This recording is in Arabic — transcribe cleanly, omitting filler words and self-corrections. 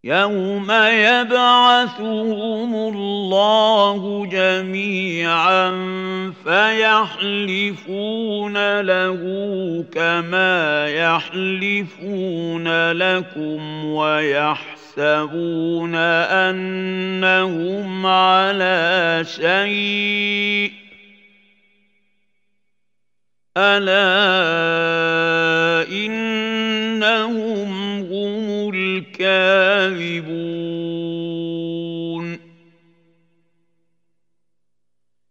يوم يبعثهم الله جميعا فيحلفون له كما يحلفون لكم ويحسبون أنهم على شيء ألا إنهم هم الكاذبون